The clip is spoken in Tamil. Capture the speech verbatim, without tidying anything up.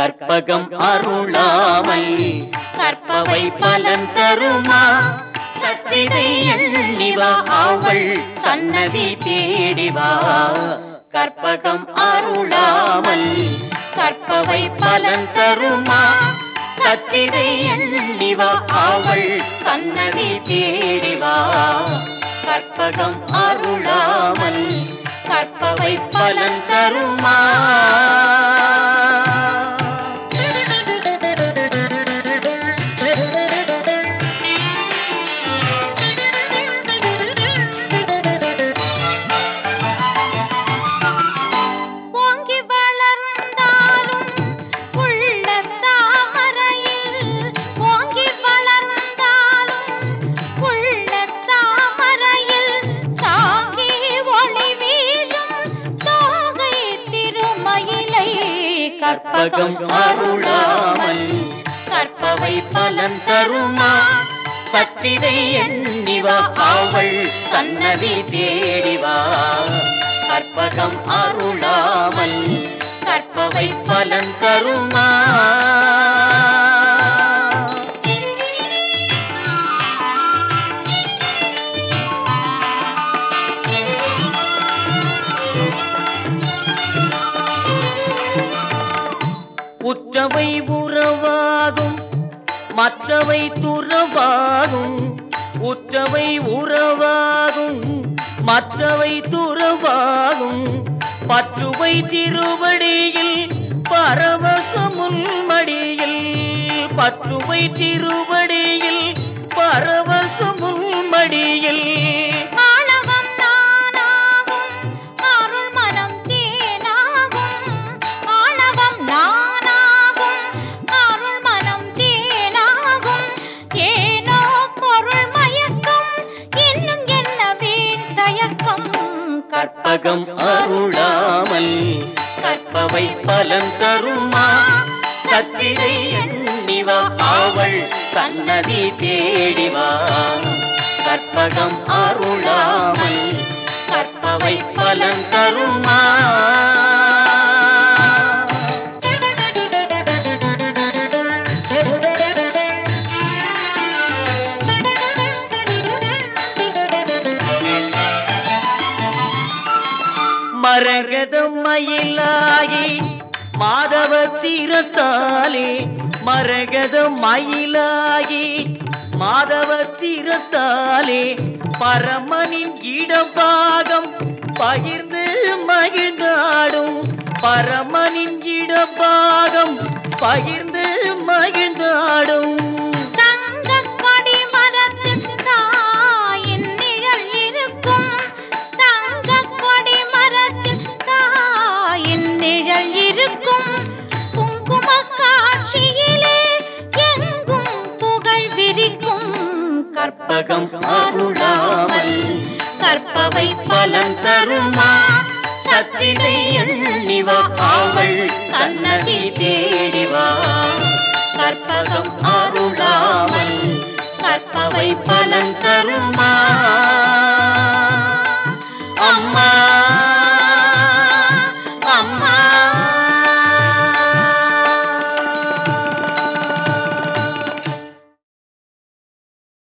கற்பகம் அருளாமல் கற்பவை பலன் தருமா சத்திரை எண்ணிவா அவள் சன்னதி தேடிவா கற்பகம் அருளாமல் கற்பவை பலன் தருமா சத்திரை எண்ணிவா அவள் சன்னதி தேடிவா கற்பகம் அருளாமல் கற்பவை பலன் தருமா கற்பகம் அருளாமல் கற்பவை பலன் தருமா சத்திரை எண்ணிவா அவள் சன்னதி தேடிவா கற்பகம் அருளாமல் கற்பவை பலன் தருமா உற்றவை உறவாகும் மற்றவை துறவாகும் உற்றவை உறவாகும் மற்றவை துறவாகும் பற்றுவை திருவடியில் பரவசமுள் மடியில் பற்றுவை திருவடியில் பரவசமுள் மடியில் கற்பகம் அருளாமல் கற்பவை பலன் தருமா சத்திரை எண்ணிவா அவள் சன்னதி தேடிவா கற்பகம் அருளாமல் கற்பவை பலன் தருமா மரகத மயிலாகி மாதவ தீரத்தாலே மரகத மயிலாகி மாதவ தீரத்தாலே பரமனின் இடபாகம் பகிர்ந்து மகிழ்ந்தாடும் பரமனின் இடபாகம் பகிர்ந்து மகிழ்ந்தாடும் கற்பகம் அருளாமல் கற்பவை பலன் தருமா சத்திரை எண்ணிவா அவள் சன்னதி தேடிவா கற்பகம் அருளாமல் கற்பவை பலன் தருமா